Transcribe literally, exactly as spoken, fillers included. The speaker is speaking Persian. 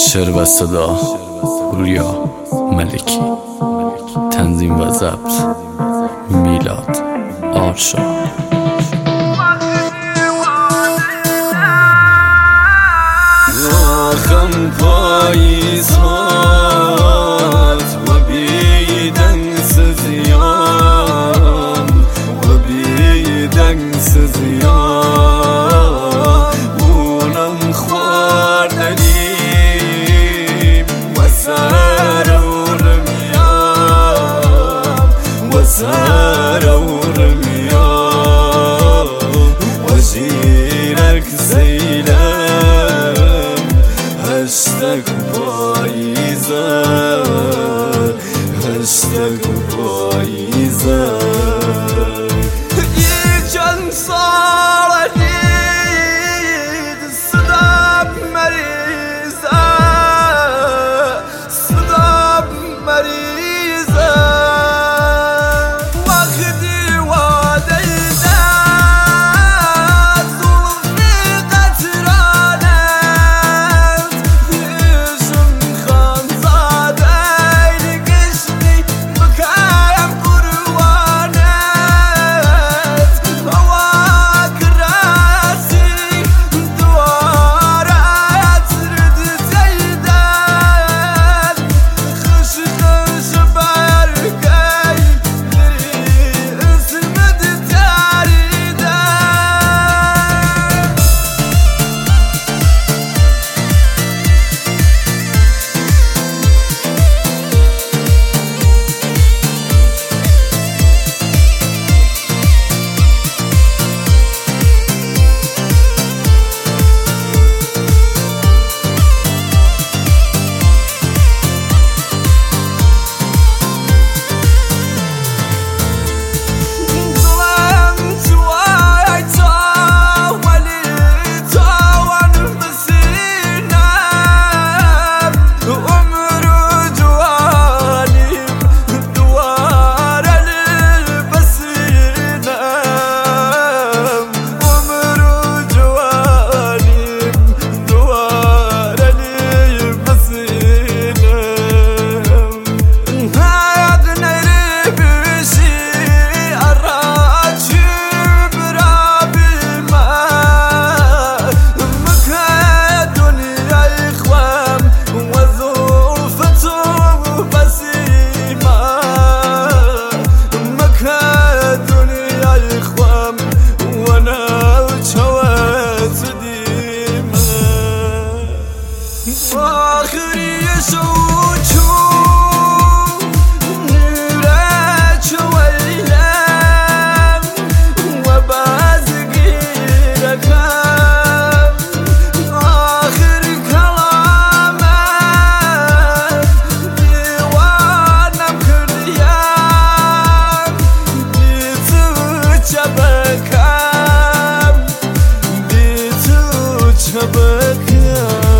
شعر و صدا رویا ملکی، تنظیم و ضبط میلاد آرشا. آخم پاییز هات و بیدن سزیام و بیدن سزیام بونم خواردنیم و سرورمیام و سرورمیام و زیرک زیلم هستک پاییزم هستک پاییزم یکن سالید صدام مریضه صدام مریضه وقتی وادیده ظلمی قطرانت یشم خانزاده لگشتی بکایم قروانت هوا کراسی دوارت رد زیدن خش خش برگی دری اسمد تاریدن آخری شوچو نورچ ویلم و بازگیرکم آخر کلامم دیوانم کردیم بی تو چبکم بی تو چبکم